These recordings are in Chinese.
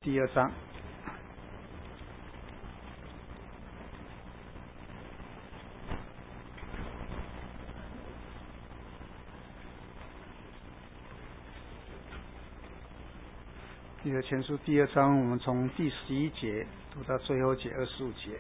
第2章。彼得前书第2章，我们从第11节读到最后节25节。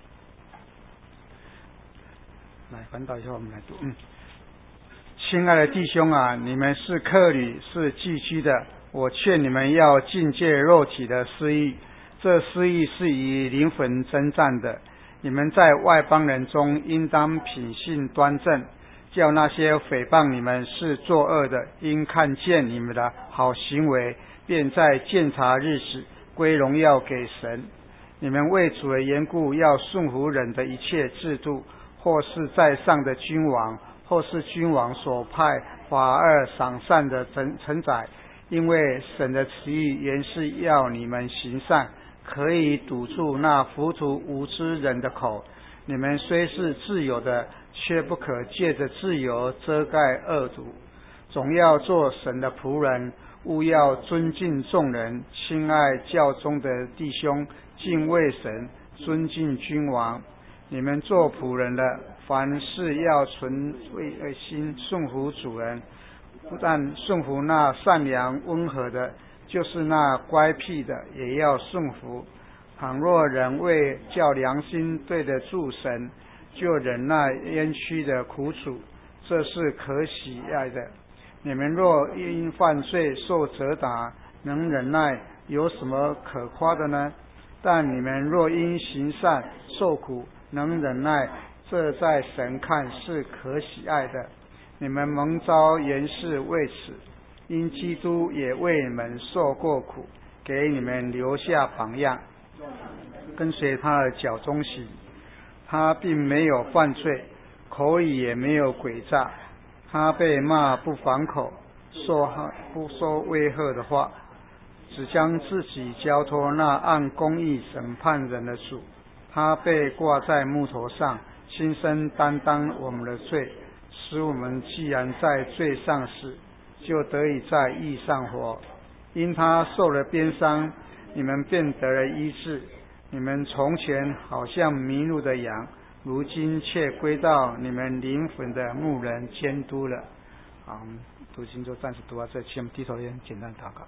来，翻到以后我们来读。亲爱的弟兄啊，你们是客旅，是寄居的，我劝你们要禁戒肉体的私欲，这私欲是以灵魂征战的。你们在外邦人中应当品性端正，叫那些诽谤你们是作恶的，因看见你们的好行为，便在鉴察日时归荣耀给神。你们为主的缘故，要顺服人的一切制度，或是在上的君王，或是君王所派法二赏善的臣宰，因为神的旨意原是要你们行善，可以堵住那糊涂无知人的口。你们虽是自由的，却不可借着自由遮盖恶毒，总要做神的仆人，务要尊敬众人，亲爱教中的弟兄，敬畏神，尊敬君王。你们做仆人的，凡事要存畏心，顺服主人，不但顺服那善良温和的，就是那乖僻的也要顺服。倘若人为叫良心对得住神，就忍耐冤屈的苦楚，这是可喜爱的。你们若因犯罪受责打，能忍耐，有什么可夸的呢？但你们若因行善受苦，能忍耐，这在神看是可喜爱的。你们蒙召原是为此，因基督也为你们受过苦，给你们留下榜样，跟随他的脚中行。他并没有犯罪，口里也没有诡诈。他被骂不反口，不说威吓的话，只将自己交托那按公义审判人的主。他被挂在木头上，亲身担当我们的罪，使我们既然在罪上死，就得以在义上活。因他受了鞭伤，你们便得了医治。你们从前好像迷路的羊，如今却归到你们灵魂的牧人监督了。好，我们读经就暂时读到这，请我们低头先简单祷告。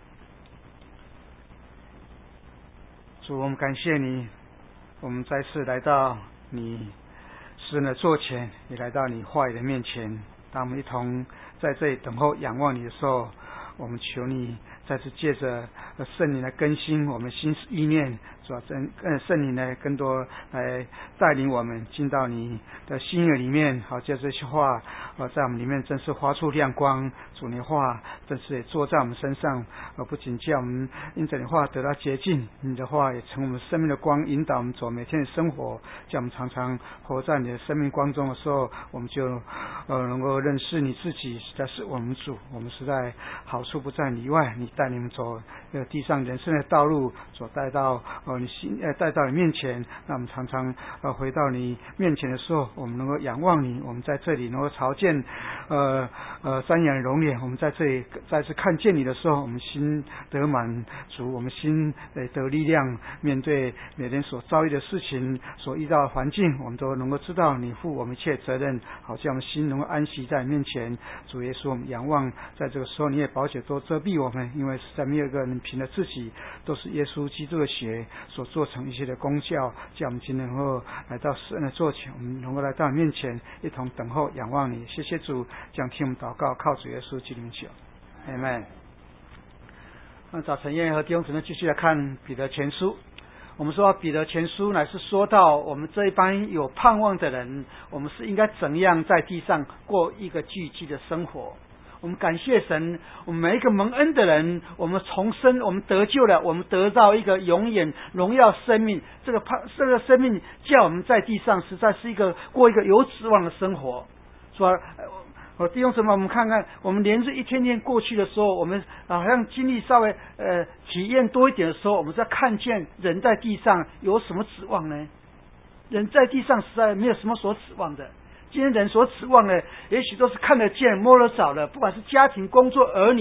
主，我们感谢你，我们再次来到你施恩的座前，也来到你话语的面前。当我们一同在这里等候仰望你的时候，我们求你再次借着圣灵来更新我们心思意念，主要圣灵呢更多来带领我们进到你的心意里面，好叫这些话在我们里面真是发出亮光。主，你的话真是也坐在我们身上，不仅叫我们因着你的话得到洁净，你的话也成我们生命的光，引导我们走每天的生活，叫我们常常活在你的生命光中的时候，我们就能够认识你自己，实在是我们主。我们实在好处不在你以外，你带领我们走地上人生的道路，所带到带到你面前。那我们常常回到你面前的时候，我们能够仰望你，我们在这里能够朝见瞻仰容脸，我们在这里再次看见你的时候，我们心得满足，我们心得力量，面对每天所遭遇的事情，所遇到的环境，我们都能够知道你负我们一切责任，好像我们心能够安息在你面前。主耶稣，我们仰望在这个时候，你也保险都遮蔽我们，因为实在没有一个人凭着自己，都是耶稣基督的血所做成一些的功效，叫我们今天能够来到施恩的座前，我们能够来到你面前，一同等候仰望你。谢谢主，将听我们祷告，靠主耶稣基督求，阿们。那早晨愿和弟兄姊妹继续来看彼得前书。我们说彼得前书乃是说到我们这一班有盼望的人，我们是应该怎样在地上过一个聚集的生活。我们感谢神，我们每一个蒙恩的人，我们重生，我们得救了，我们得到一个永远荣耀生命。这个生命叫我们在地上实在是过一个有指望的生活。说弟兄姊妹，我们看看，我们连日一天天过去的时候，我们好像经历稍微体验多一点的时候，我们在看见人在地上有什么指望呢？人在地上实在没有什么所指望的。今天人所指望的，也许都是看得见摸得着的，不管是家庭、工作、儿女，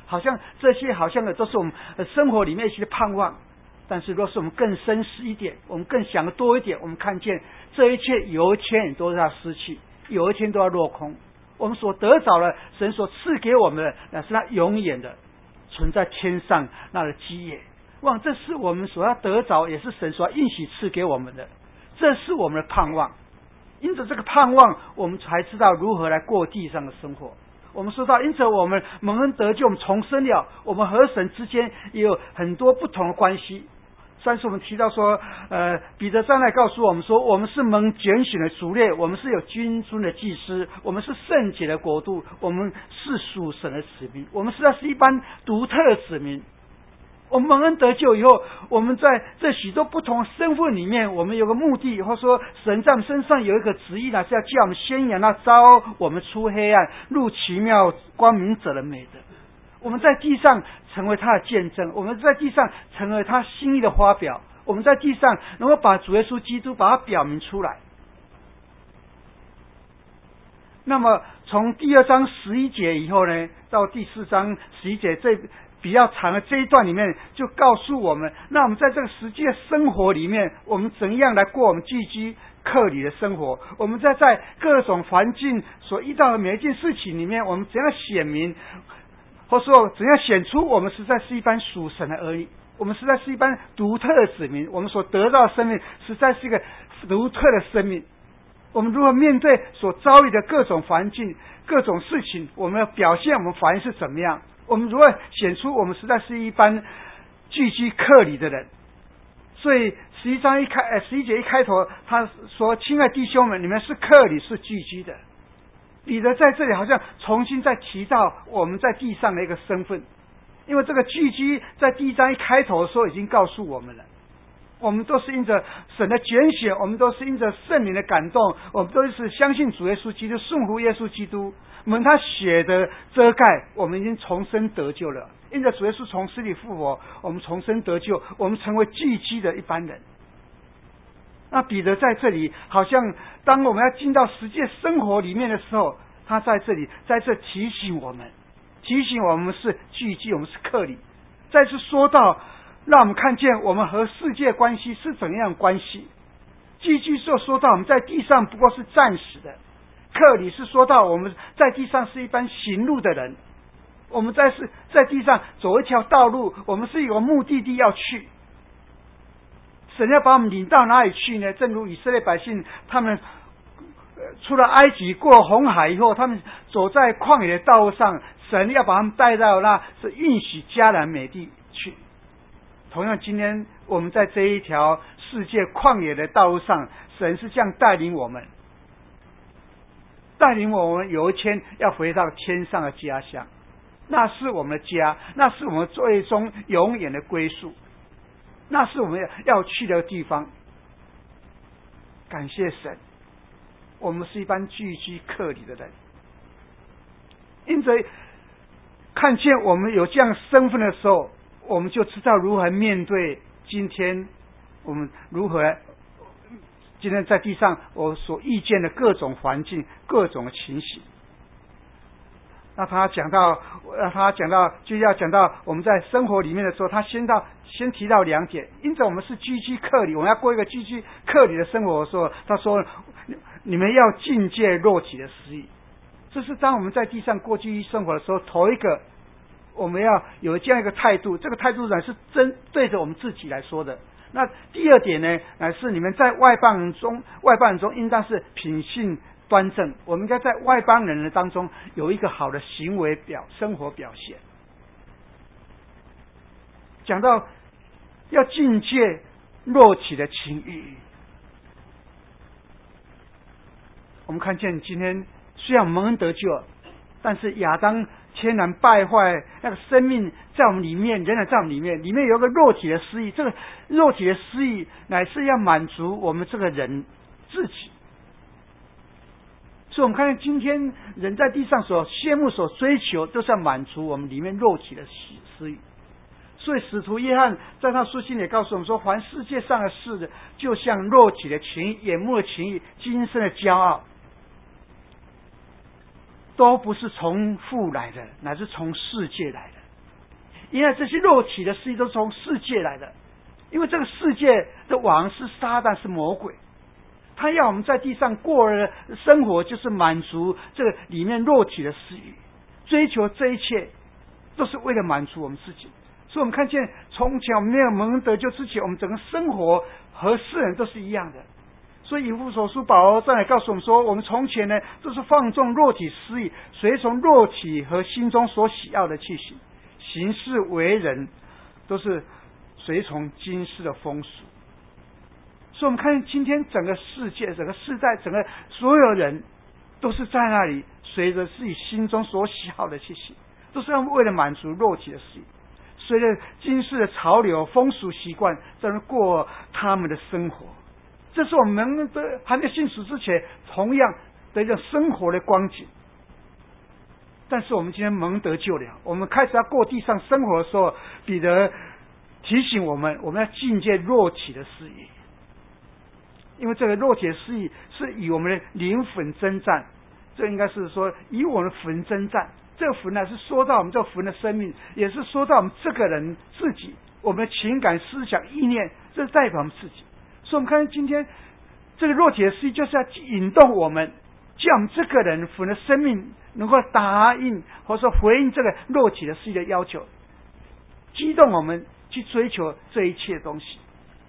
好像这些好像都是我们生活里面一些盼望。但是若是我们更深思一点，我们更想得多一点，我们看见这一切有一天都要失去，有一天都要落空。我们所得着了神所赐给我们的，那是他永远的存在天上那的基业。望这是我们所要得着，也是神所应许赐给我们的，这是我们的盼望。因着这个盼望，我们才知道如何来过地上的生活。我们说到，因着我们蒙恩得救，我们重生了，我们和神之间也有很多不同的关系。上次我们提到说，彼得上来告诉我们说，我们是蒙拣选的族类，我们是有君尊的祭司，我们是圣洁的国度，我们是属神的子民，我们实在是一般独特的子民。我们蒙恩得救以后，我们在这许多不同身份里面，我们有个目的，或者说神在我们身上有一个旨意呢，是要叫我们宣扬那招我们出黑暗入奇妙光明者的美德。我们在地上成为他的见证，我们在地上成为他心意的发表，我们在地上能够把主耶稣基督把它表明出来。那么从第2章11节以后呢，到第4章11节这比较长的这一段里面，就告诉我们，那我们在这个实际的生活里面，我们怎样来过我们寄居客旅的生活？我们在各种环境所遇到的每一件事情里面，我们怎样显明，或说怎样显出我们实在是一般属神的儿女，我们实在是一般独特的子民，我们所得到的生命实在是一个独特的生命。我们如何面对所遭遇的各种环境、各种事情，我们的表现、我们反应是怎么样？我们如何显出我们实在是一般寄居客旅的人？所以11节一开头，他说：“亲爱弟兄们，你们是客旅，是寄居的。”彼得在这里好像重新再提到我们在地上的一个身份，因为这个寄居在第1章一开头的时候已经告诉我们了。我们都是因着神的拣选，我们都是因着圣灵的感动，我们都是相信主耶稣基督，顺服耶稣基督，蒙他血的遮盖，我们已经重生得救了。因着主耶稣从死里复活，我们重生得救，我们成为寄居的一般人。那彼得在这里好像当我们要进到实际生活里面的时候，他在这提醒我们是寄居，我们是客旅。再次说到，让我们看见我们和世界关系是怎样的关系。寄居就说到我们在地上不过是暂时的，客旅是说到我们在地上是一般行路的人，我们在地上走一条道路，我们是有目的地要去。神要把我们领到哪里去呢？正如以色列百姓，他们出了埃及，过红海以后，他们走在旷野的道路上，神要把他们带到那是应许迦南美地去。同样，今天我们在这一条世界旷野的道路上，神是这样带领我们有一天要回到天上的家乡，那是我们的家，那是我们最终永远的归宿，那是我们要去的地方。感谢神，我们是一般寄居客旅的人，因此看见我们有这样身份的时候，我们就知道如何面对今天我们今天在地上我所遇见的各种环境、各种情形。那他讲到就要讲到我们在生活里面的时候，他先提到2点。因此我们是寄居客旅，我们要过一个寄居客旅的生活的时候，他说你们要禁戒肉体的私欲。这是当我们在地上过寄居生活的时候，头一个我们要有这样一个态度，这个态度呢是针对着我们自己来说的。那第2点呢，乃是你们在外邦人中应当是品性端正，我们应该在外邦人的当中有一个好的生活表现。讲到要禁戒肉体的情欲，我们看见今天虽然蒙恩得救，但是亚当天然败坏，那个生命在我们里面，仍然在我们里面有一个肉体的私欲，这个肉体的私欲乃是要满足我们这个人自己。所以我们看见今天人在地上所羡慕、所追求，都是要满足我们里面肉体的私欲。所以使徒约翰在他书信也告诉我们说，凡世界上的事，就像肉体的情欲、眼目的情欲、今生的骄傲，都不是从父来的，乃是从世界来的。 原来这些肉体的事都是从世界来的，因为这个世界的王是撒旦，是魔鬼，他要我们在地上过的生活就是满足这个里面肉体的私欲，追求这一切都是为了满足我们自己。所以我们看见从前我们没有蒙得救之前，我们整个生活和世人都是一样的。所以以弗所书保罗再来告诉我们说，我们从前呢都是放纵肉体私欲，随从肉体和心中所喜爱的去行事为人，都是随从今世的风俗。所以我们看见今天整个世界、整个世代、整个所有人都是在那里随着自己心中所喜好的去行，都是为了满足肉体的私欲，随着今世的潮流、风俗习惯在那过他们的生活。这是我们的还没有信主之前同样的一个生活的光景。但是我们今天蒙得救了，我们开始要过地上生活的时候，彼得提醒我们要禁戒肉体的私欲，因为这个肉体的私欲是以我们的灵魂征战，这应该是说以我们的魂征战。这个魂呢，是说到我们这个魂的生命，也是说到我们这个人自己，我们的情感、思想、意念，这是代表我们自己。所以我们看今天这个肉体的私欲，就是要引动我们，叫我们这个人魂的生命能够答应或者说回应这个肉体的私欲的要求，激动我们去追求这一切东西。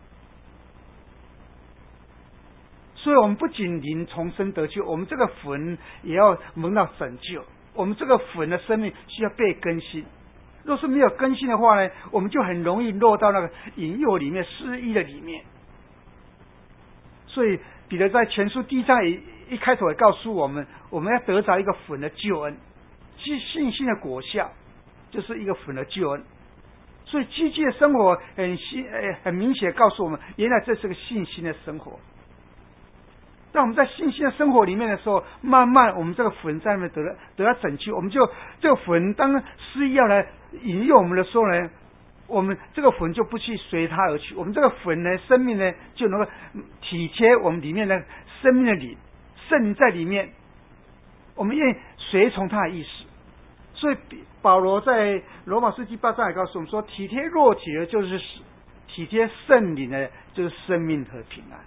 所以我们不仅灵重生得救，我们这个魂也要蒙到拯救，我们这个魂的生命需要被更新。若是没有更新的话呢，我们就很容易落到那个引诱里面、失意的里面。所以彼得在前书第1章一开头也告诉我们，我们要得着一个魂的救恩，其信心的果效就是一个魂的救恩。所以积极的生活很明显告诉我们，原来这是个信心的生活。当我们在信心的生活里面的时候，慢慢我们这个魂在那边得到拯救，我们就这个魂当私欲要来引诱我们的时候呢，我们这个魂就不去随他而去，我们这个魂呢，生命呢就能够体贴我们里面的生命的灵，圣灵在里面，我们愿意随从他的意思。所以保罗在罗马书第8章也告诉我们说，体贴肉体的就是死，体贴圣灵的就是生命和平安。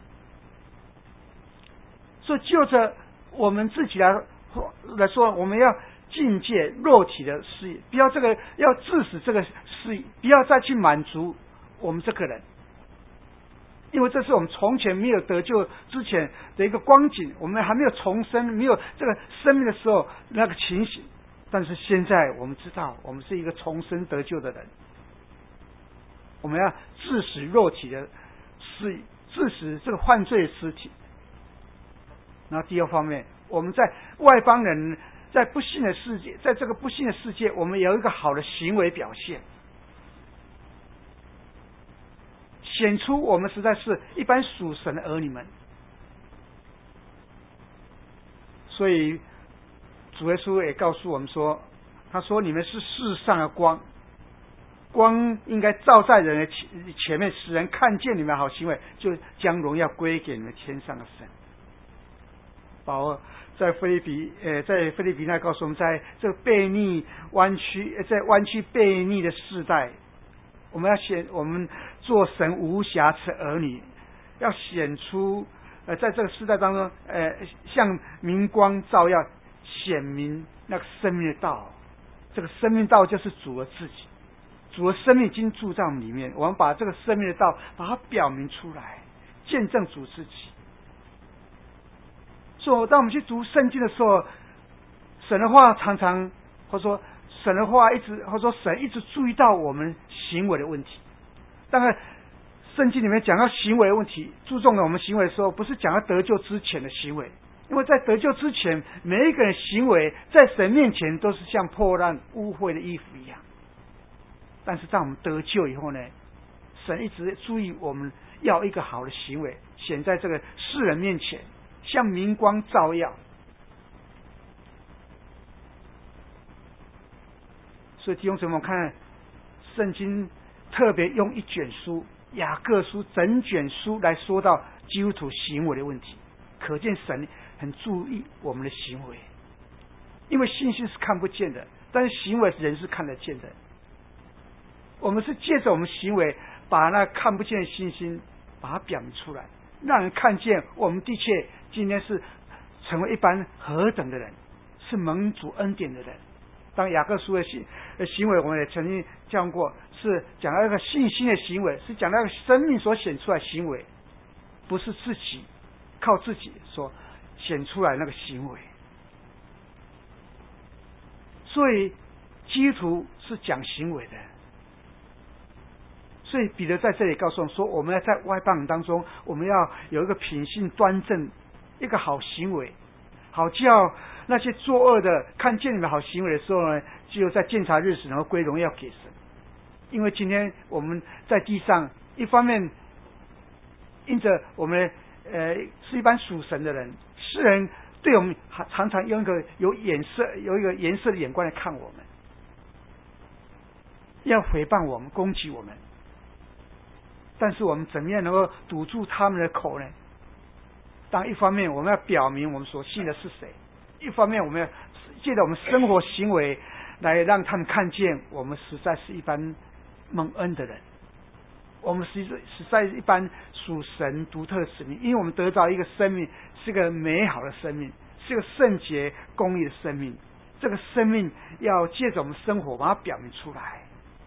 所以就着我们自己来说，我们要禁戒肉体的私欲，不要要致死这个私欲，不要再去满足我们这个人，因为这是我们从前没有得救之前的一个光景，我们还没有重生、没有这个生命的时候那个情形。但是现在我们知道，我们是一个重生得救的人，我们要致死肉体的私欲，致死这个犯罪的尸体。然后第二方面，我们在外邦人在不幸的世界，在这个不幸的世界，我们有一个好的行为表现，显出我们实在是一般属神的儿女们。所以主耶稣也告诉我们说，他说你们是世上的光，光应该照在人的前面，使人看见你们的好行为，就将荣耀归给你们天上的神。保罗在腓立比那告诉我们，在这个悖逆弯曲，在弯曲悖逆的世代，我们做神无瑕疵儿女，要显出在这个世代当中，像明光照耀，显明那个生命的道。这个生命道就是主的自己，主的生命已经住在我们里面，我们把这个生命的道把它表明出来，见证主自己。所以当我们去读圣经的时候，神的话常常，或者说神的话或者说神一直注意到我们行为的问题。当然圣经里面讲到行为的问题，注重了我们行为的时候，不是讲到得救之前的行为，因为在得救之前，每一个人行为在神面前都是像破烂污秽的衣服一样。但是当我们得救以后呢，神一直注意我们要一个好的行为显在这个世人面前，像明光照耀。所以弟兄姊妹，我们看圣经特别用一卷书雅各书整卷书来说到基督徒行为的问题，可见神很注意我们的行为。因为信心是看不见的，但是行为人是看得见的。 我们是借着我们行为，把那看不见的信心，把它表明出来，让人看见我们的确今天是成为一般何等的人，是蒙主恩典的人。当雅各书的行为，我们也曾经讲过，是讲到一个信心的行为，是讲到一个生命所显出来的行为，不是自己靠自己所显出来那个行为。所以基督徒是讲行为的。所以彼得在这里告诉我们说，我们要在外邦人当中，我们要有一个品性端正，一个好行为，好叫那些作恶的看见你们好行为的时候呢，只有在鉴察日时能够归荣耀给神。因为今天我们在地上，一方面因着我们是一般属神的人，世人对我们常常用一个有一个颜色的眼光来看我们，要诽谤我们，攻击我们。但是我们怎么样能够堵住他们的口呢？当一方面我们要表明我们所信的是谁，一方面我们要借着我们生活行为来让他们看见我们实在是一般蒙恩的人，我们实在一般属神独特的使命，因为我们得到一个生命，是个美好的生命，是个圣洁公义的生命。这个生命要借着我们生活把它表明出来。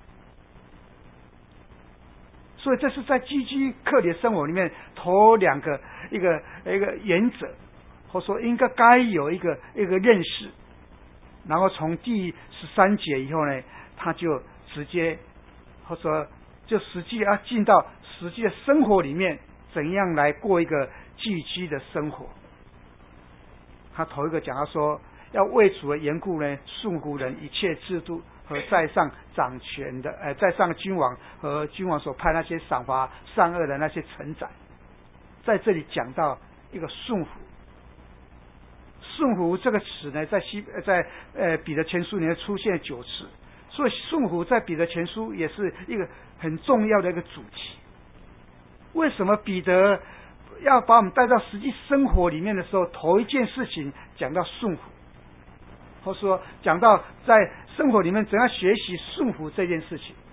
所以这是在基督克里的生活里面头两个一个原则，或者说应该有一个认识。然后从第13节以后呢，他就直接或者说就实际要进到实际的生活里面，怎样来过一个寄居的生活。他头一个讲到说，要为主的缘故呢，顺服人一切制度和在上掌权的在上的君王和君王所派那些赏罚善恶的那些臣宰。在这里讲到一个顺服。顺服这个词呢，在彼得前书里面出现9次，所以顺服在彼得前书也是一个很重要的一个主题。为什么彼得要把我们带到实际生活里面的时候，头一件事情讲到顺服，或者说讲到在生活里面怎样学习顺服这件事情？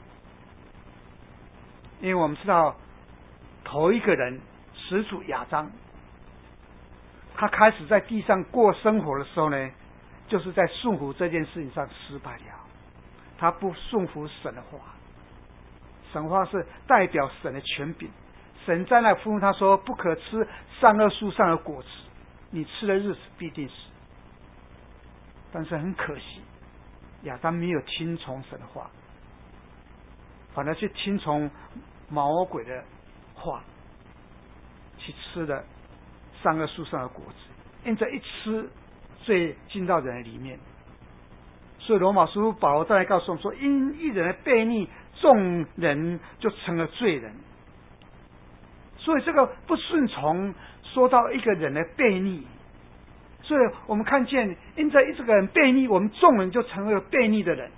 因为我们知道头一个人始祖亚当，他开始在地上过生活的时候呢，就是在顺服这件事情上失败了。他不顺服神的话，神话是代表神的权柄，神在那吩咐他说，不可吃善恶树上的果子，你吃的日子必定死。但是很可惜，亚当没有听从神的话，反而去听从魔鬼的话，去吃了善恶树上的果子，因这一吃，罪进到人的里面。所以罗马书保罗再来告诉我们说，因一人的悖逆，众人就成了罪人。所以这个不顺从说到一个人的悖逆，所以我们看见因这个人悖逆，我们众人就成为了悖逆的人。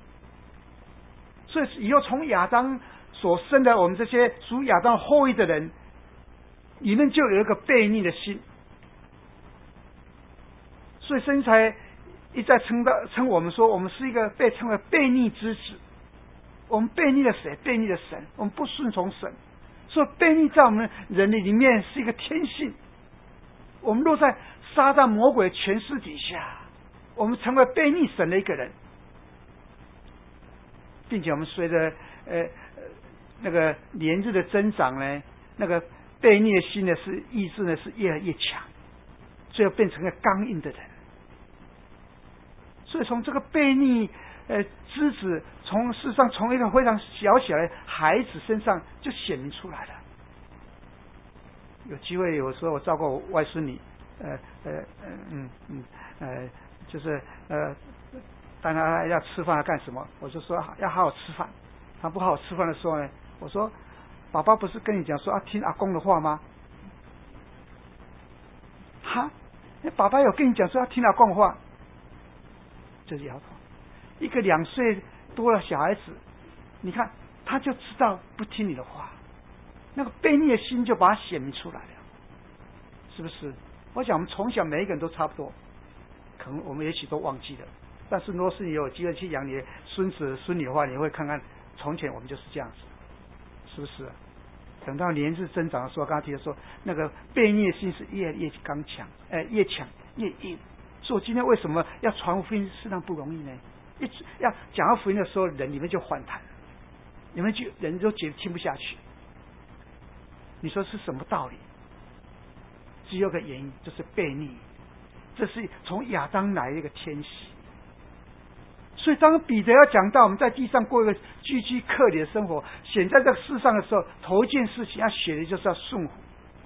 所以以后从亚当所生的我们这些属亚当后裔的人里面就有一个悖逆的心，所以圣经才一再称我们说，我们是一个被称为悖逆之子。我们悖逆了谁？悖逆了神，我们不顺从神。所以悖逆在我们人里面是一个天性。我们落在撒旦魔鬼权势底下，我们成为悖逆神的一个人，并且我们随着那个年日的增长呢，那个悖逆的心呢是意志呢是越来越强，最后变成了刚硬的人。所以从这个悖逆之子，事实上从一个非常小小的孩子身上就显明出来了。有机会有时候我照顾我外孙女，就是当他要吃饭要干什么，我就说要好好吃饭。他不好好吃饭的时候呢，我说爸爸不是跟你讲说要听阿公的话吗？哈，爸爸有跟你讲说要听阿公的话？就是摇头。一个2岁多的小孩子，你看他就知道不听你的话，那个悖逆的心就把它显明出来了，是不是？我想我们从小每一个人都差不多，可能我们也许都忘记了，但是若是你有机会去养你的孙子孙女的话，你会看看从前我们就是这样子，是不是？等到年日增长的时候，刚才提到说，那个悖逆心是越刚强，越强越硬。所以我今天为什么要传福音，实际上不容易呢？要讲到福音的时候，人里面就反弹，人都觉得听不下去。你说是什么道理？只有个原因，就是悖逆，这是从亚当来的一个天习。所以当彼得要讲到我们在地上过一个居居克里的生活，显在这个世上的时候，头一件事情要学的就是要顺服。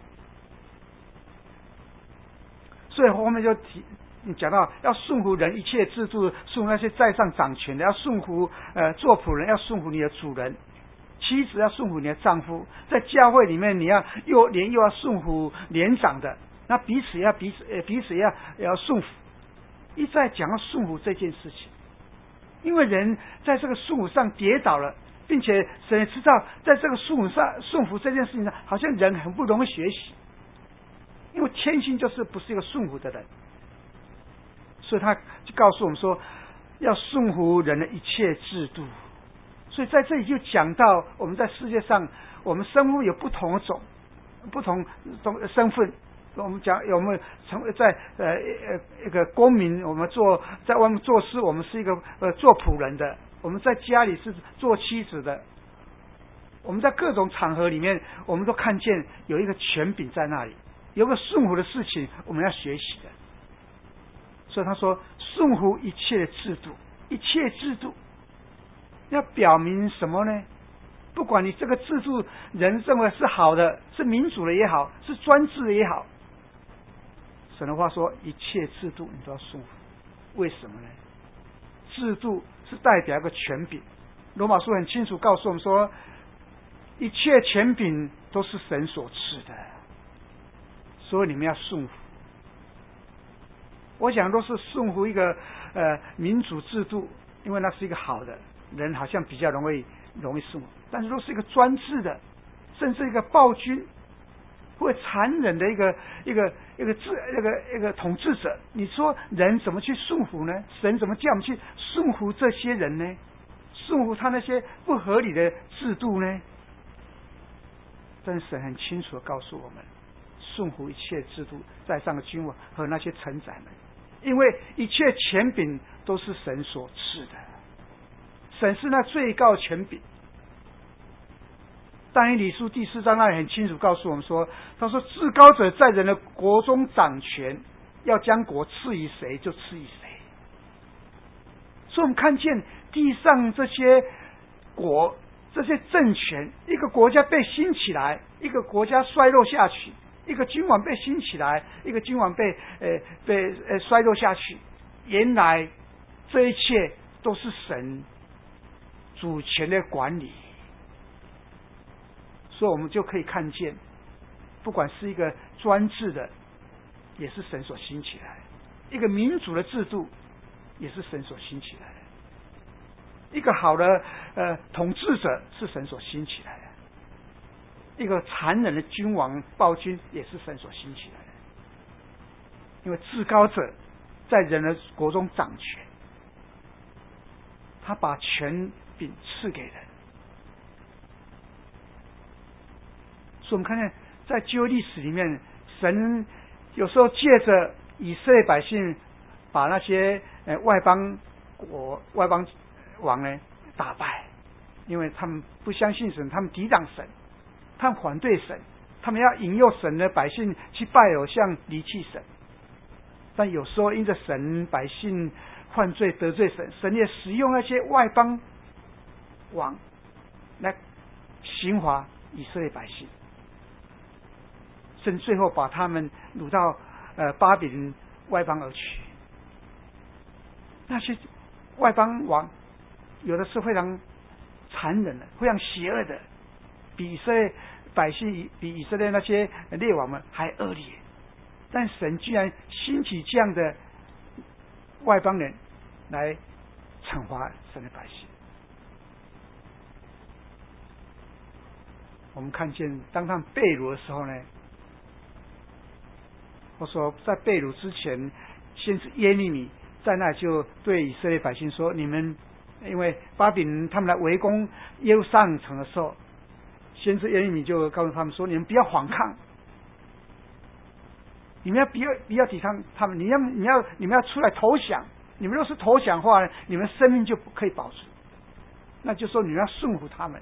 所以后面就讲到要顺服人一切制度，顺服那些在上掌权的，要顺服做仆人要顺服你的主人，妻子要顺服你的丈夫，在教会里面你要又要顺服年长的，那彼此也要顺服。一再讲到顺服这件事情。因为人在这个顺服上跌倒了，并且神也知道，在这个顺服这件事情上，好像人很不容易学习，因为天性就是不是一个顺服的人，所以他就告诉我们说，要顺服人的一切制度。所以在这里就讲到，我们在世界上，我们生活有不同身份。我们讲有没有在一个公民，我们在外面做事，我们是一个做仆人的；我们在家里是做妻子的。我们在各种场合里面，我们都看见有一个权柄在那里，有个顺服的事情，我们要学习的。所以他说，顺服一切制度，一切制度要表明什么呢？不管你这个制度人认为是好的，是民主的也好，是专制的也好。神的话说，一切制度你都要顺服。为什么呢？制度是代表一个权柄。罗马书很清楚告诉我们说，一切权柄都是神所赐的，所以你们要顺服。我想都是顺服一个民主制度，因为那是一个好的，人好像比较容易顺服。但是如果是一个专制的，甚至一个暴君或残忍的一个统治者，你说人怎么去顺服呢？神怎么叫我们去顺服这些人呢？顺服他那些不合理的制度呢？但是神很清楚的告诉我们，顺服一切制度在上的君王和那些臣宰们，因为一切权柄都是神所赐的，神是那最高权柄。但以理书第4章那里很清楚告诉我们说，他说至高者在人的国中掌权，要将国赐予谁就赐予谁。所以我们看见地上这些这些政权，一个国家被兴起来，一个国家衰落下去，一个君王被兴起来，一个君王被衰落下去，原来这一切都是神主权的管理。所以我们就可以看见，不管是一个专制的，也是神所兴起来的；一个民主的制度，也是神所兴起来的；一个好的统治者是神所兴起来的；一个残忍的君王暴君也是神所兴起来的。因为至高者在人的国中掌权，他把权柄赐给人。所以我们看见在旧历史里面，神有时候借着以色列百姓把那些外邦王呢打败，因为他们不相信神，他们抵挡神，他们反对神，他们要引诱神的百姓去拜偶像离弃神。但有时候因着神百姓犯罪得罪神，神也使用那些外邦王来刑罚以色列百姓，甚至最后把他们掳到巴比伦外邦而去。那些外邦王有的是非常残忍的，非常邪恶的，比以色列百姓比以色列那些列王们还恶劣。但神居然兴起这样的外邦人来惩罚神的百姓。我们看见当他们被掳的时候呢，我说在被掳之前，先是耶利米在那就对以色列百姓说：你们因为巴比伦他们来围攻耶路撒冷城的时候，先知耶利米就告诉他们说：“你们不要反抗，你们不要抵抗他们，你们要出来投降。你们若是投降的话，你们生命就不可以保存。那就说你们要顺服他们。”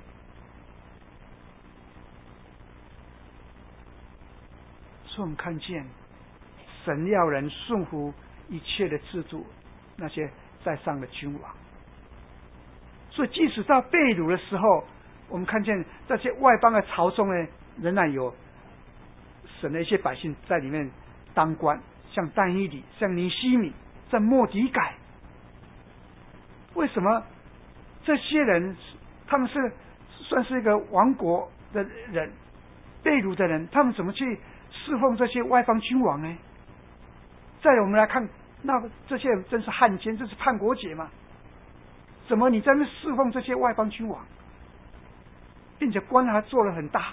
所以我们看见神要人顺服一切的制度，那些在上的君王。所以即使到被掳的时候，我们看见这些外邦的朝中呢，仍然有神的一些百姓在里面当官，像但以理，像尼希米，像末底改。为什么这些人他们是算是一个亡国的人，被掳的人，他们怎么去侍奉这些外邦君王呢？再我们来看，那这些人真是汉奸，这是叛国节嘛？怎么你在那侍奉这些外邦君王，并且官还做得很大？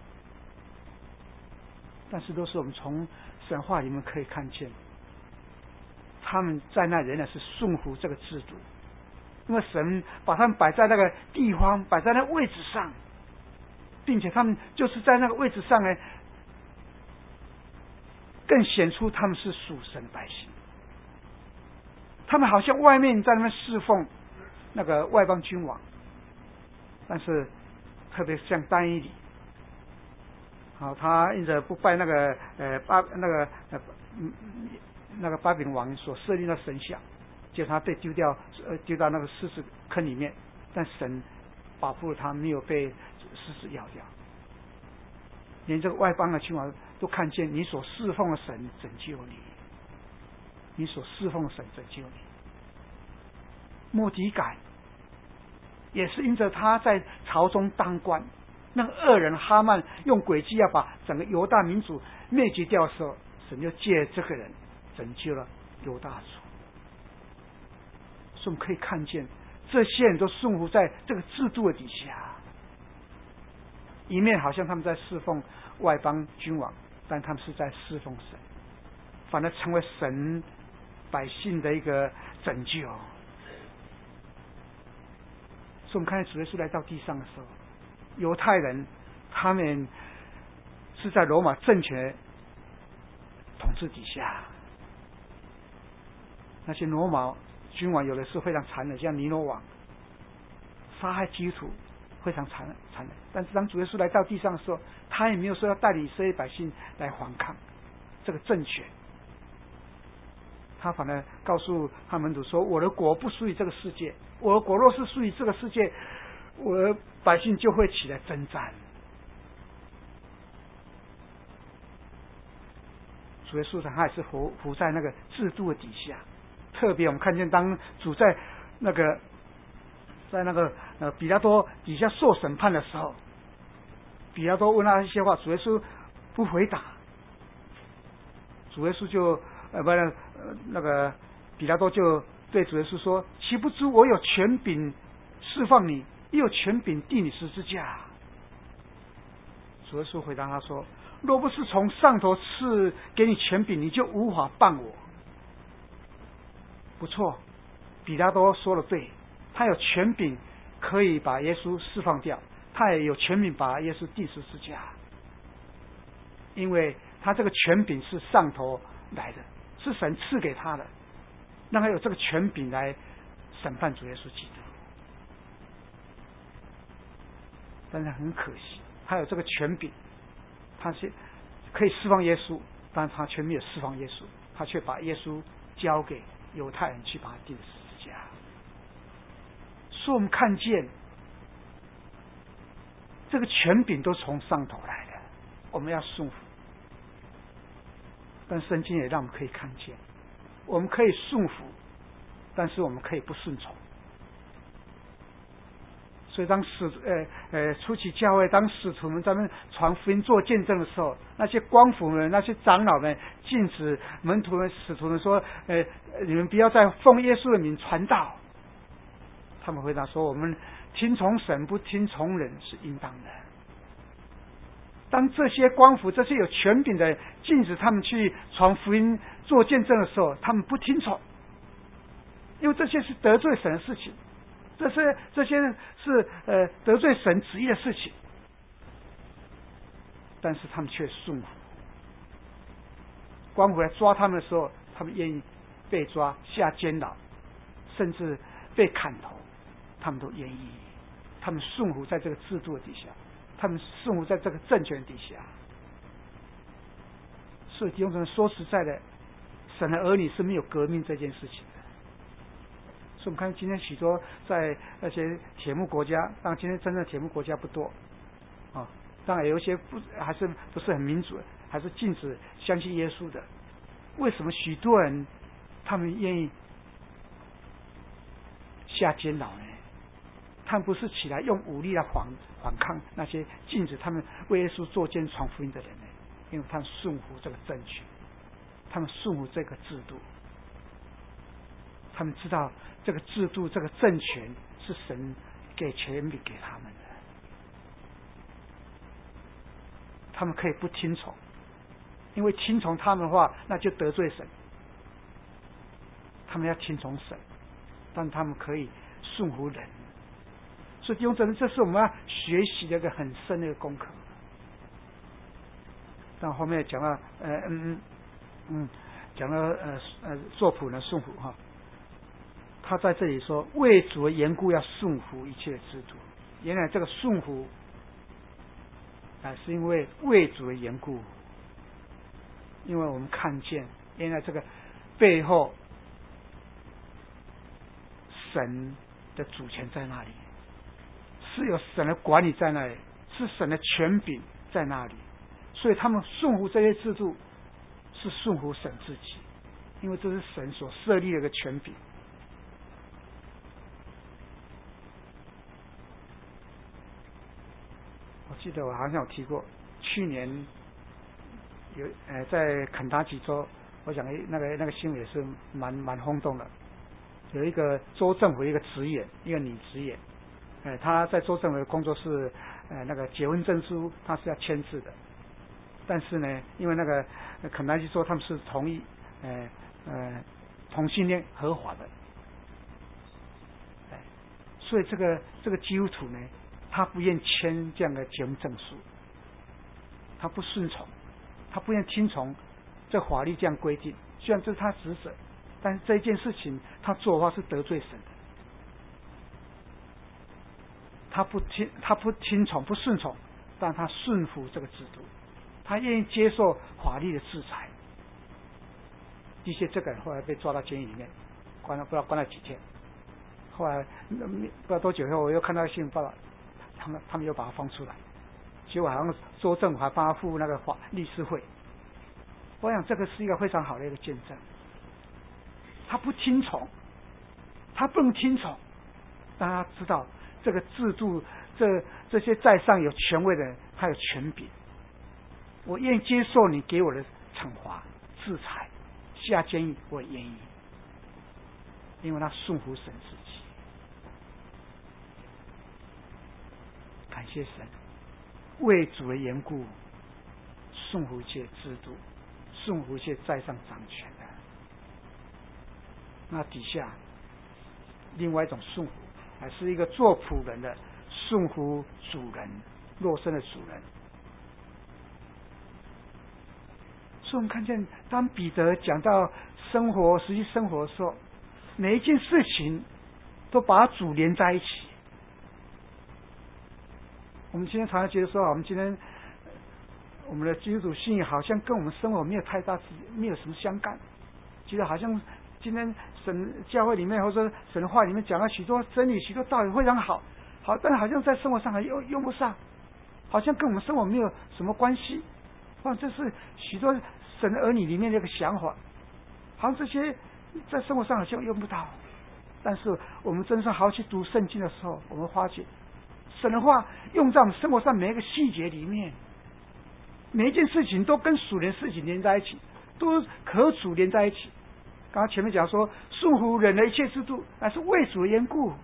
但是都是我们从神话里面可以看见，他们在那仍然是顺服这个制度，因为神把他们摆在那个地方，摆在那个位置上，并且他们就是在那个位置上呢，更显出他们是属神百姓。他们好像外面在那边侍奉那个外邦君王，但是特别像但以理，好，他因着不拜那个那个巴比伦王所设立的神像，就他被丢到那个狮子坑里面，但神保护了他，没有被狮子咬掉。连这个外邦的君王都看见你所侍奉的神拯救你，你所侍奉的神拯救你。末底改也是因着他在朝中当官，那个恶人哈曼用诡计要把整个犹大民族灭绝掉的时候，神就借这个人拯救了犹大族。所以我们可以看见这些人都顺服在这个制度的底下，一面好像他们在侍奉外邦君王，但他们是在侍奉神，反而成为神百姓的一个拯救。所以我们看见主耶稣来到地上的时候，犹太人他们是在罗马政权统治底下，那些罗马君王有的是非常残忍，像尼罗王杀害基督徒非常残忍。但是当主耶稣来到地上的时候，他也没有说要带领以色列百姓来反抗这个政权，他反而告诉他们主说：“我的国不属于这个世界，我的国若是属于这个世界，我的百姓就会起来征战。”主耶稣他也是服在那个制度的底下。特别我们看见，当主在那个比拉多底下受审判的时候，比拉多问他一些话，主耶稣不回答，主耶稣就比拉多就对主耶稣说：“岂不知我有权柄释放你，也有权柄钉你十字架？”主耶稣回答他说：“若不是从上头赐给你权柄，你就无法办我。”不错，比拉多说的对，他有权柄可以把耶稣释放掉，他也有权柄把耶稣钉十字架，因为他这个权柄是上头来的，是神赐给他的，让他有这个权柄来审判主耶稣基督。但是很可惜，他有这个权柄，他是可以释放耶稣，但是他却没有释放耶稣，他却把耶稣交给犹太人去把他钉十字架。所以我们看见这个权柄都是从上头来的，我们要顺服。但圣经也让我们可以看见，我们可以顺服，但是我们可以不顺从。所以当初期教会，当使徒们在那传福音做见证的时候，那些光府们、那些长老们禁止门徒们、使徒们说：“你们不要再奉耶稣的名传道。”他们回答说：“我们听从神，不听从人是应当的。”当这些光府、这些有权柄的人禁止他们去传福音、做见证的时候，他们不听从，因为这些是得罪神的事情。 这些是得罪神旨意的事情，但是他们却顺服。官府来抓他们的时候，他们愿意被抓下监牢，甚至被砍头，他们都愿意。他们顺服在这个制度的底下，他们顺服在这个政权底下。所以弟兄姊妹，说实在的，神的儿女是没有革命这件事情的。所以我们看今天许多在那些铁幕国家，当然今天真正的铁幕国家不多啊，当然有一些还是不是很民主的，还是禁止相信耶稣的。为什么许多人他们愿意下监牢呢？他们不是起来用武力来反抗那些禁止他们为耶稣作奸传福音的人呢？因为他们顺服这个政权，他们顺服这个制度，他们知道这个制度、这个政权是神给权柄给他们的，他们可以不听从，因为听从他们的话，那就得罪神。他们要听从神，但他们可以顺服人。所以弟兄姊妹，这是我们要学习的一个很深的一个功课。但后面讲到讲到做仆人顺服哈，他在这里说为主的缘故要顺服一切制度。原来这个顺服是因为为主的缘故，因为我们看见原来这个背后神的主权在那里，是有神的管理在那里，是神的权柄在那里，所以他们顺服这些制度是顺服神自己，因为这是神所设立的一个权柄。我记得我好像有提过，去年有在肯塔基州，我想那个新闻也是蛮轰动的。有一个州政府一个职员，一个女职员，她在州政府的工作是那个结婚证书她是要签字的，但是呢，因为那个肯塔基州他们是同意同性恋合法的，所以这个基督徒呢，他不愿签这样的结婚证书，他不顺从，他不愿听从这法律这样规定，虽然这是他职责，但是这件事情他做的话是得罪神的。他不听从不顺从，但他顺服这个制度，他愿意接受法律的制裁。的确这个人后来被抓到监狱里面，不知道关了几天，后来不知道多久以后，我又看到新闻报道，他们又把他放出来，结果好像州政府还帮他付那个律师费。我想这个是一个非常好的一个见证。他不听从，他不能听从，但他知道这个制度，这些在上有权位的人，他有权柄，我愿意接受你给我的惩罚、制裁、下监狱，我也愿意，因为他顺服神自己。感谢神，为主的缘故，顺服一切制度，顺服一切在上掌权的。那底下另外一种顺服，还是一个做仆人的顺服主人，肉身的主人。所以我们看见，当彼得讲到实际生活的时候，每一件事情都把它主连在一起。我们今天常常觉得说，我们今天我们的基督徒信仰好像跟我们生活没有什么相干，觉得好像今天神教会里面或者说神话里面讲了许多真理、许多道理非常好，但好像在生活上还用不上，好像跟我们生活没有什么关系。这是许多神的儿女里面的一个想法，好像这些在生活上好像用不到。但是我们真正好好去读圣经的时候，我们发觉神的话用在我们生活上每一个细节里面，每一件事情都跟属灵事情连在一起，都可主连在一起。刚刚前面讲说，顺服人的一切制度，那是为主的缘故。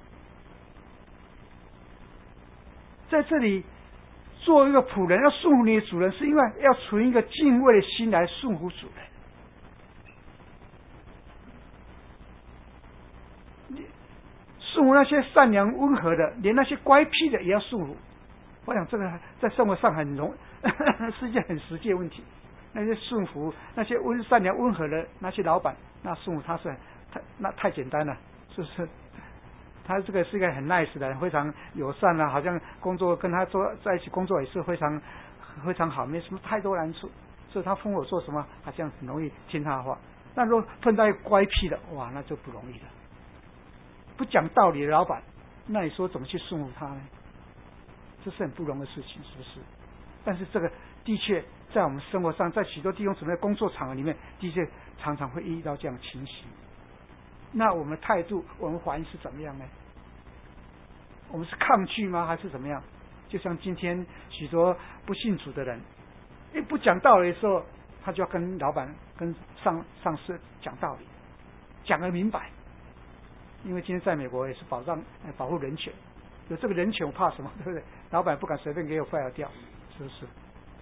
在这里，做一个仆人要顺服你的主人，是因为要存一个敬畏的心来顺服主人。顺服那些善良温和的，连那些乖僻的也要顺服。我想这个在生活上很是一件很实际的问题。那些顺服那些善良温和的那些老板，那顺服他是那太简单了，是不是？他这个是一个很 nice 的人，非常友善啊，好像工作跟他在一起工作也是非常好，没什么太多难处，所以他吩咐我做什么，好像很容易听他的话。那如果碰到一个乖僻的，哇，那就不容易了。不讲道理的老板，那你说怎么去顺服他呢？这是很不容易的事情，是不是？但是这个的确在我们生活上，在许多弟兄姊妹的工作场合里面，的确常常会遇到这样的情形。那我们的态度，我们反应是怎么样呢？我们是抗拒吗？还是怎么样？就像今天许多不信主的人，一不讲道理的时候，他就要跟老板、跟上司讲道理，讲得明白。因为今天在美国也是保护人权，有这个人权我怕什么？对不对？老板不敢随便给我 fire 掉，是不是？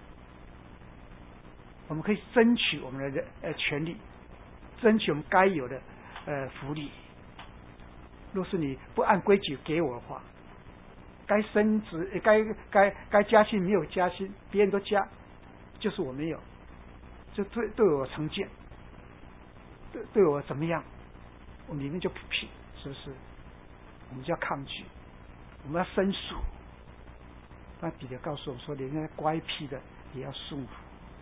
我们可以争取我们的权利，争取我们该有的福利。若是你不按规矩给我的话，该升职该加薪没有加薪，别人都加，就是我没有，就对我成见，对我怎么样，我们里面就不平，是不是？我们就要抗拒，我们要申诉。那彼得告诉我们说，连那些乖僻的也要顺服。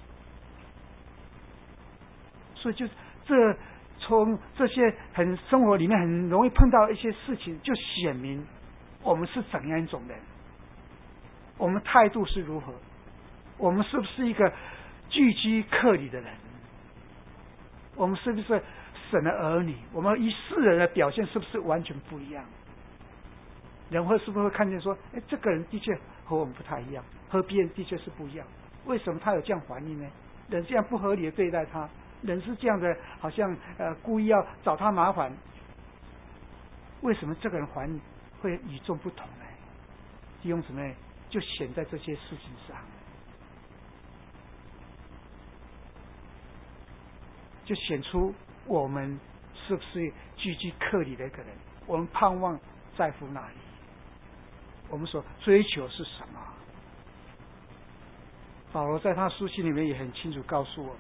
所以就从这些生活里面很容易碰到一些事情，就显明我们是怎样一种人，我们态度是如何，我们是不是一个聚居克里的人，我们是不是神的儿女，我们与世人的表现是不是完全不一样？人是不是会看见说，这个人的确和我们不太一样，和别人的确是不一样，为什么他有这样反应呢？人这样不合理的对待他，人是这样的，好像故意要找他麻烦，为什么这个人反应会与众不同呢？弟兄姊妹，就显在这些事情上，就显出我们是不是聚居克里的一个人，我们盼望在乎哪里，我们所追求是什么。保罗在他书信里面也很清楚告诉我们，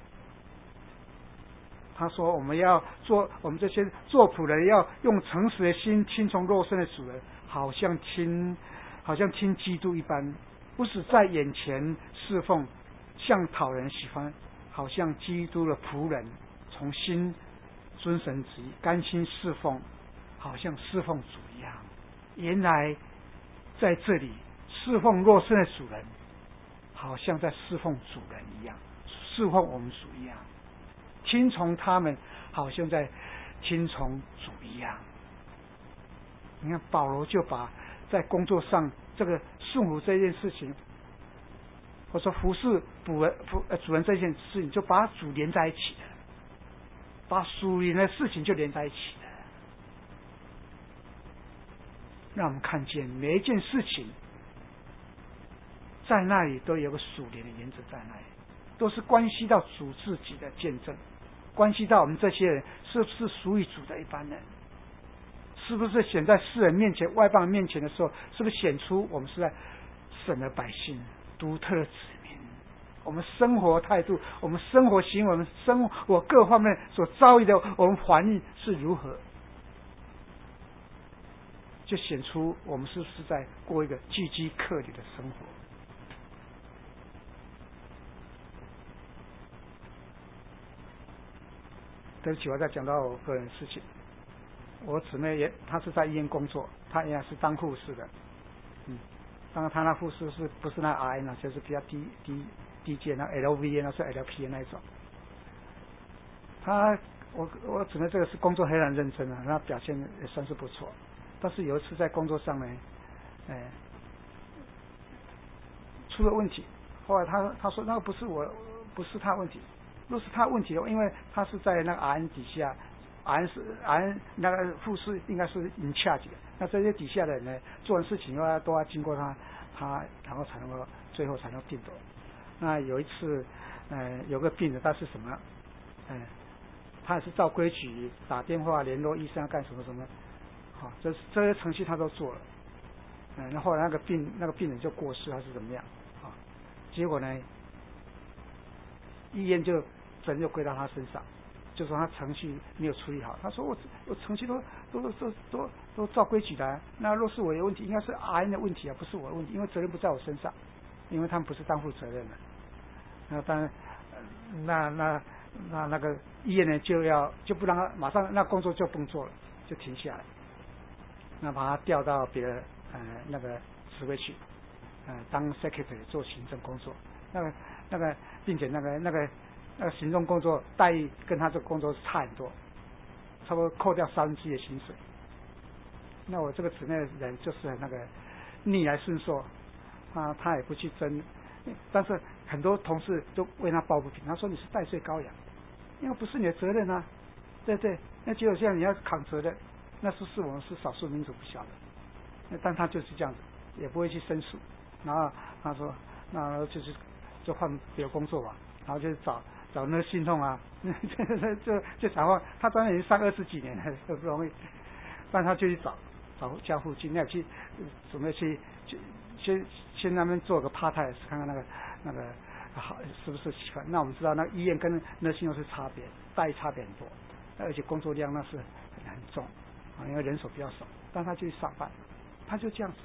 他说我们要做，我们这些做仆人要用诚实的心听从肉身的主人，好像听基督一般，不是在眼前侍奉，像讨人喜欢，好像基督的仆人，从心遵神旨意，甘心侍奉，好像侍奉主一样。原来在这里侍奉肉身的主人，好像在侍奉主人一样，侍奉我们主一样，听从他们，好像在听从主一样。你看保罗就把在工作上这个顺服这件事情，或者说服侍主人这件事情，就把主连在一起了，把属灵的事情就连在一起了，让我们看见每一件事情在那里都有个属灵的原则在那里，都是关系到主自己的见证，关系到我们这些人是不是属于主的一般人，是不是显在世人面前、外邦人面前的时候，是不是显出我们是在神的百姓、独特的子民？我们生活态度、我们生活行为、我们生活各方面所遭遇的，我们反应是如何，就显出我们是不是在过一个聚居克里的生活。对不起，我再讲到我个人事情。我姊妹她是在医院工作，她也是当护士的，当然她那护士是不是那 RN 啊，就是比较低阶那 LV 那是 LP 那一种。我姊妹这个是工作很认真啊，那表现也算是不错。但是有一次在工作上呢，出了问题，后来她说那个不是她问题。若是他问题的话，因为他是在那个 RN 底下，RN 那个护士应该是 in charge 的，那这些底下的人呢，做完事情都要经过他然后才能够最后才能定夺。那有一次，有个病人他是什么，他也是照规矩打电话联络医生要干什么什么， 好，这些程序他都做了。那后来那个病人就过世还是怎么样啊？结果呢，医院就责任就归到他身上，就说他程序没有处理好。他说我程序都照规矩的，那若是我有问题，应该是 RN 的问题啊，不是我的问题，因为责任不在我身上，因为他们不是担负责任的。那当然，那个医院呢就不让他马上那工作就不能做了，就停下来，那把他调到别的那个职位去，当 secretary 做行政工作。那个并且那个行政工作待遇跟他这个工作差很多，差不多扣掉1/3的薪水。那我这个姊妹人就是那个逆来顺受，他也不去争，但是很多同事都为他抱不平，他说你是代罪羔羊，因为不是你的责任啊，对不对？那结果现在你要扛责任，那是我们是少数民族不晓得，但他就是这样子，也不会去申诉。然后他说，那就换别的工作吧，然后就找那个心痛啊，就想话，他当然已经上20几年了，不容易，但他就去找家附近，那去准备去先那边做个 part time， 看看那个好是不是喜欢。那我们知道那医院跟那心痛是差别，待遇差别很多，而且工作量那是很重啊，因为人手比较少，但他就去上班，他就这样子，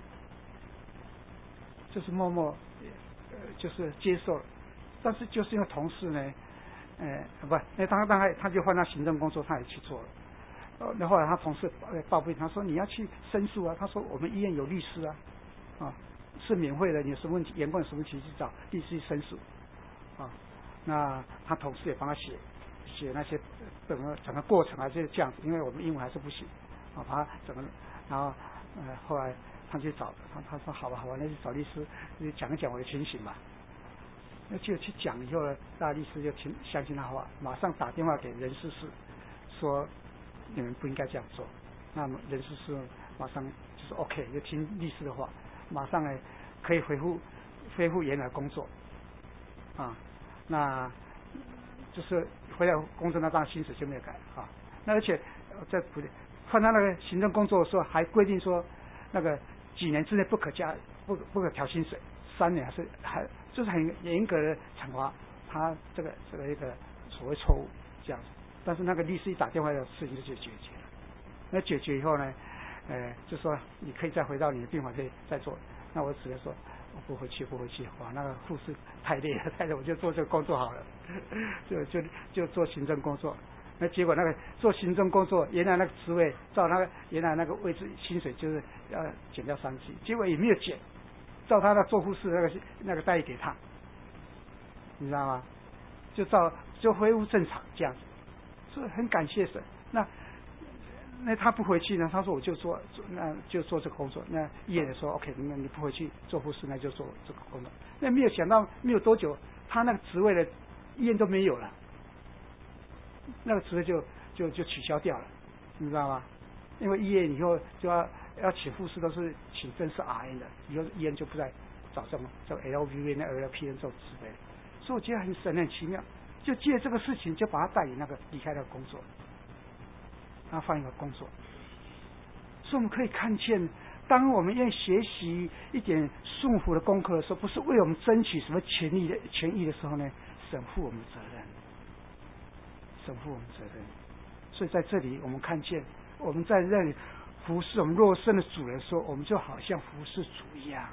就是默默就是接受了。但是就是因为同事呢，那当然他就换他行政工作，他也去做了。那后来他同事报备，他说你要去申诉啊，他说我们医院有律师啊，是免费的，你有什么问题，员工有什么问题去找律师申诉啊。那他同事也帮他写那些整个过程啊，就是这样子，因为我们英文还是不行啊，把他整个，然后后来他去找他说好吧，那就找律师讲一讲我的情形吧。那就去讲以后呢，大律师就相信他话，马上打电话给人事室说你们不应该这样做。那么人事室马上就是 OK， 就听律师的话，马上呢可以恢复原来工作啊。那就是回来工作那张薪水就没有改啊。那而且在换他那个行政工作的时候，还规定说那个几年之内不可调薪水，3年还就是很严格的惩罚他这个一个所谓错误这样子。但是那个律师一打电话，事情就解决了。那解决以后呢，就说你可以再回到你的病房可以再做。那我只能说我不回去，哇，那个护士太累了，我就做这个工作好了，就做行政工作。那结果那个做行政工作，原来那个职位照那个原来那个位置薪水就是要减掉3级，结果也没有减。照他那做护士那个待遇给他，你知道吗？就恢复正常这样子，所以很感谢神。那他不回去呢？他说我就做这个工作。那医院说 OK， 那你不回去做护士，那就做这个工作。那没有想到没有多久，他那个职位的医院都没有了，那个职位就取消掉了，你知道吗？因为医院以后就要请护士都是请正式 RN 的，以后医院就不再找这种叫 LVN 那 LPN 这种职位，所以我觉得很神很奇妙，就借这个事情就把他带领离开那个工作，他换一个工作。所以我们可以看见，当我们愿意学习一点顺服的功课的时候，不是为我们争取什么权益的时候呢，神负我们责任，神负我们责任。所以在这里我们看见，我们在这里服侍我们肉身的主人的时候，我们就好像服侍主一样。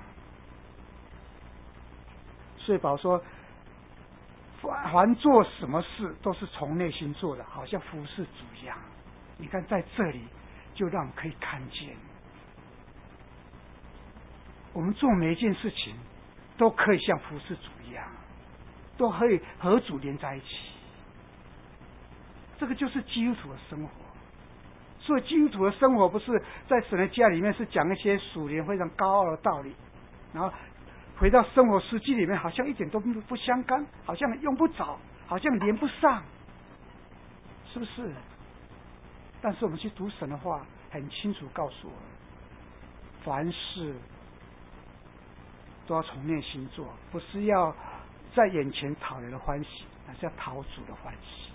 所以保罗说，凡做什么事都是从内心做的，好像服侍主一样。你看在这里就让我们可以看见，我们做每一件事情都可以像服侍主一样，都可以和主连在一起。这个就是基督徒的生活。所以基督徒的生活不是在神的家里面是讲一些属灵非常高傲的道理，然后回到生活实际里面好像一点都不相干，好像用不着，好像连不上，是不是？但是我们去读神的话，很清楚告诉我们，凡事都要从内心做，不是要在眼前讨人的欢喜，而是要讨主的欢喜。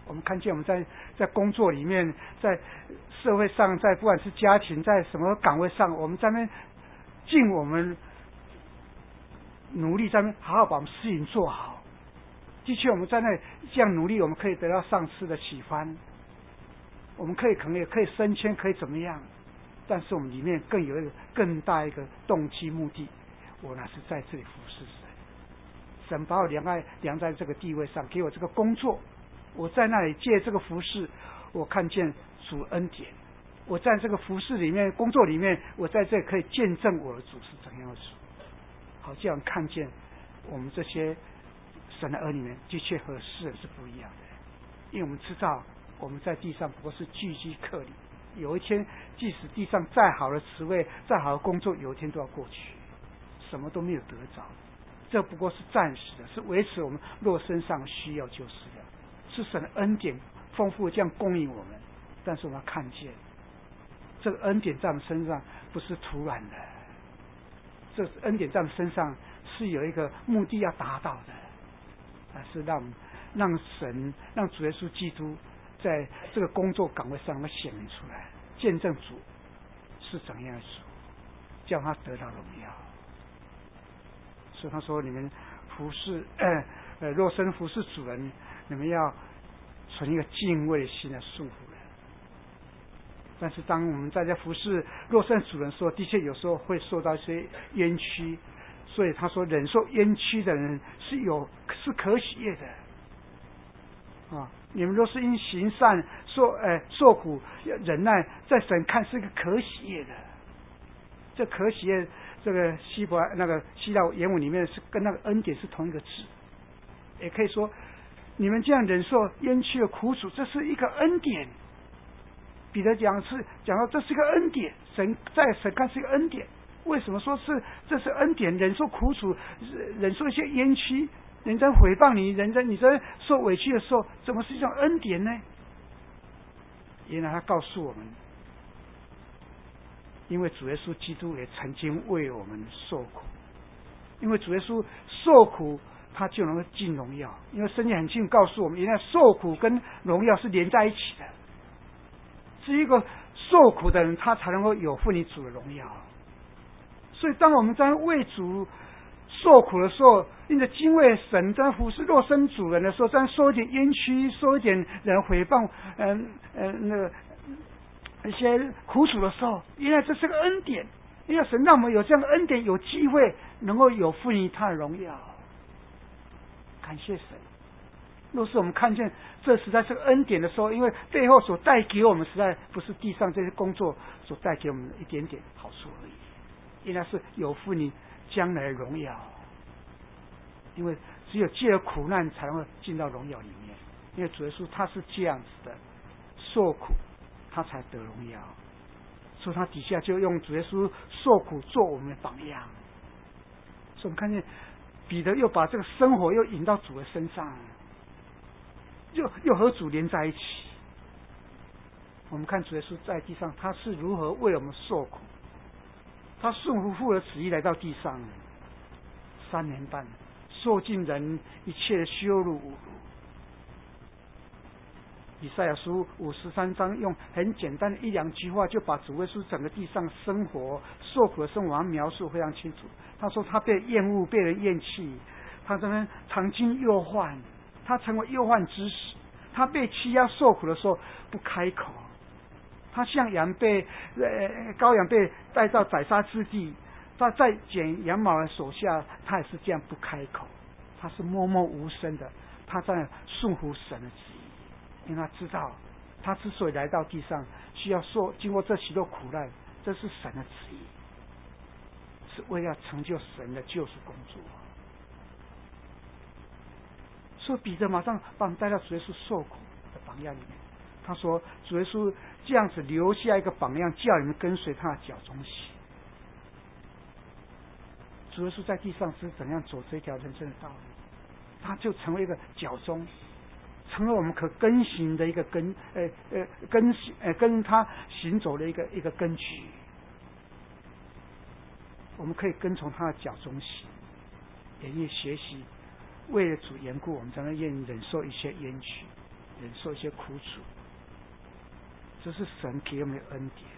我们看见我们在工作里面，在社会上，在不管是家庭，在什么岗位上，我们在那边尽我们努力，在那边好好把我们事情做好。的确，我们在那这样努力，我们可以得到上司的喜欢，我们可能也可以升迁，可以怎么样？但是我们里面更有一个更大一个动机目的，我那是在这里服侍神。神把我量在这个地位上，给我这个工作，我在那里借这个服侍，我看见主恩典。我在这个服侍里面、工作里面，我在这里可以见证我的主是怎样的主。好，这样看见我们这些神的儿女们，的确和世人是不一样的。因为我们知道我们在地上不过是聚居客旅，有一天即使地上再好的职位、再好的工作，有一天都要过去，什么都没有得着。这不过是暂时的，是维持我们肉身上需要就是的，是神的恩典丰富这样供应我们。但是我们要看见这个恩典在我们身上不是突然的，这恩典在我们身上是有一个目的要达到的，是让神让主耶稣基督在这个工作岗位上显明出来，见证主是怎样的主，叫他得到荣耀。所以他说：“你们服侍若身服侍主人，你们要存一个敬畏心的束缚人。”但是当我们在这服侍若身主人的时候，的确有时候会受到一些冤屈，所以他说忍受冤屈的人是可喜悦的啊！你们若是因行善受苦忍耐，在神看是一个可喜悦的。这可喜悦，这个希腊原文里面是跟那个恩典是同一个字，也可以说你们这样忍受冤屈的苦楚，这是一个恩典。彼得讲到这是一个恩典，在神看是一个恩典。为什么说这是恩典？忍受苦楚，忍受一些冤屈，人家诽谤你，你在受委屈的时候，怎么是一种恩典呢？原来他告诉我们，因为主耶稣基督也曾经为我们受苦，因为主耶稣受苦，他就能够进荣耀。因为圣经很清楚告诉我们，原来受苦跟荣耀是连在一起的，是一个受苦的人，他才能够有份于主的荣耀。所以当我们在为主受苦的时候，因着敬畏神，在服侍肉身主人的时候，在受一点冤屈，受一点人诽谤，一些苦楚的时候，原来这是个恩典，因为神让我们有这样的恩典，有机会能够有份于他的荣耀。感谢神！若是我们看见这实在是个恩典的时候，因为背后所带给我们实在不是地上这些工作所带给我们的一点点好处而已，应该是有份于将来的荣耀。因为只有借了苦难才能够进到荣耀里面，因为主耶稣他是这样子的，受苦他才得荣耀，所以他底下就用主耶稣受苦做我们的榜样。所以我们看见彼得又把这个生活又引到主的身上，又和主连在一起。我们看主耶稣在地上他是如何为我们受苦，他顺服父的旨意来到地上3年半，受尽人一切的羞辱侮辱。以赛亚书53章用很简单的1-2句话，就把主耶稣整个地上生活受苦的生活描述非常清楚。他说他被厌恶，被人厌弃，他这边常经忧患，他成为忧患之使。他被欺压受苦的时候不开口，他像羔羊被带到宰杀之地，他在剪羊毛的手下，他也是这样不开口，他是默默无声的，他在顺服神的旨意。因为他知道他之所以来到地上需要经过这许多苦难，这是神的旨意，是为了成就神的救赎工作。所以彼得马上把我们带到主耶稣受苦的榜样里面。他说主耶稣这样子留下一个榜样，叫你们跟随他的脚中行。主耶稣在地上是怎样走这条人生的道路，他就成为一个脚中，成为我们可跟行的一个跟他行走的一个根据。我们可以跟从他的脚中行，也愿意学习为了主缘故，我们才能愿意忍受一些冤屈， 忍受一些苦楚，这是神给我们的恩典。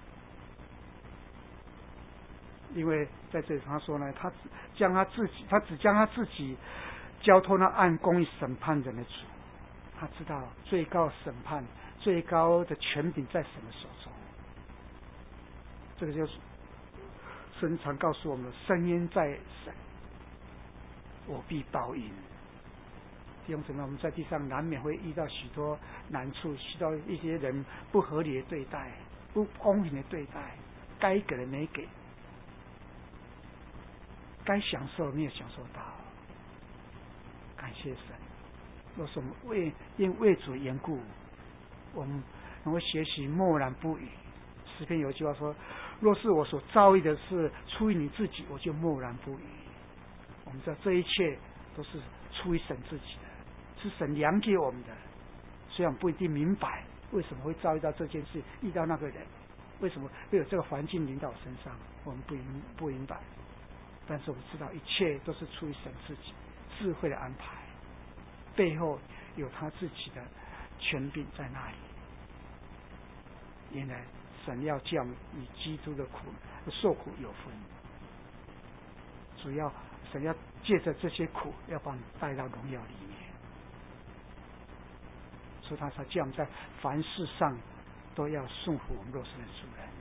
因为在这里他说呢，他只将他自己交托那按公义审判人的主，他知道最高审判、最高的权柄在神的手中。这个就是神常告诉我们的声音在神，我必报应。弟兄姊妹，我们在地上难免会遇到许多难处，遇到一些人不合理的对待、不公平的对待，该给的没给，该享受没有享受到。感谢神，若是我们因为主缘故，我们能够学习默然不语。诗篇有一句话说，若是我所遭遇的是出于你自己，我就默然不语。我们知道这一切都是出于神自己的，是神量给我们的。虽然不一定明白为什么会遭遇到这件事，遇到那个人，为什么会有这个环境临到我身上，我们不明白。但是我们知道一切都是出于神自己智慧的安排，背后有他自己的权柄在那里。原来神要叫我们与基督的受苦有分，主要神要借着这些苦要把我们带到荣耀里面，所以他才叫我们在凡事上都要顺服我们肉身的主人。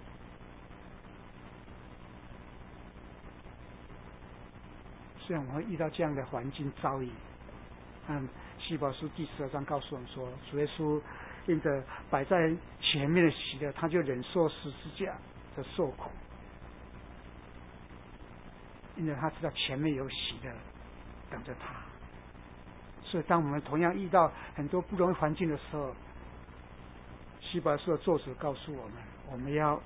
虽然我们会遇到这样的环境遭遇，希伯来书第12章告诉我们说，主耶稣因着摆在前面的喜乐，他就忍受十字架的受苦，因为他知道前面有喜乐等着他。所以当我们同样遇到很多不容易环境的时候，希伯来书的作者告诉我们，我们要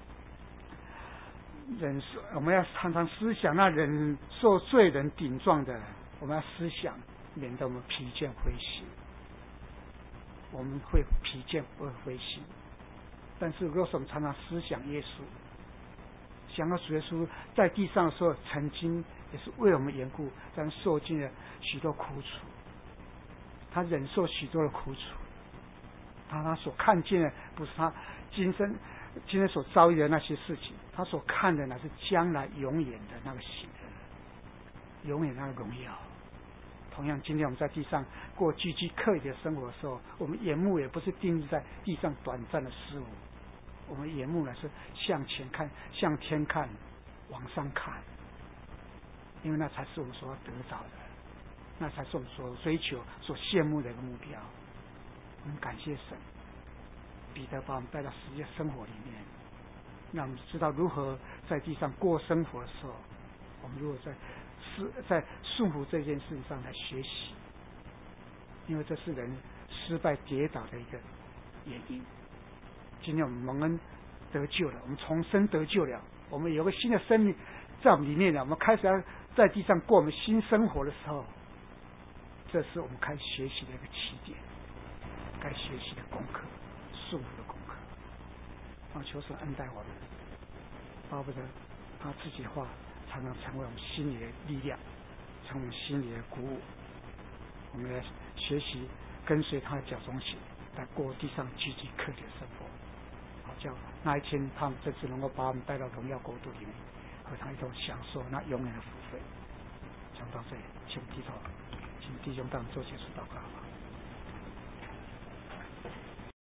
忍受，我们要常常思想那忍受罪人顶撞的，我们要思想，免得我们疲倦灰心。我们会疲倦，会灰心。但是如果我们常常思想耶稣，想到主耶稣在地上的时候，曾经也是为我们缘故，但受尽了许多苦楚，他忍受许多的苦楚，他所看见的不是他今生所遭遇的那些事情，他所看的乃是将来永远的那个喜乐，永远那个荣耀。同样，今天我们在地上过积极刻意的生活的时候，我们眼目也不是定义在地上短暂的事物，我们眼目呢是向前看，向天看，往上看，因为那才是我们所要得着的，那才是我们所追求、所羡慕的一个目标。我们感谢神，彼得把我们带到实际生活里面，让我们知道如何在地上过生活的时候，我们如果在顺服这件事情上来学习，因为这是人失败跌倒的一个原因。今天我们蒙恩得救了，我们重生得救了，我们有个新的生命在我们里面了，我们开始要在地上过我们新生活的时候，这是我们开始学习的一个起点，该学习的功课，顺服的功课。让求神恩待我们，巴不得他自己的话常常成为我们心里的力量，成为我们心里的鼓舞。我们来学习跟随他的脚中行，来过地上积极克己的生活，好叫那一天他们这次能够把我们带到荣耀国度里面，和他一同享受那永远的福分。讲到这里，请低头，请弟兄当做结束祷告吧。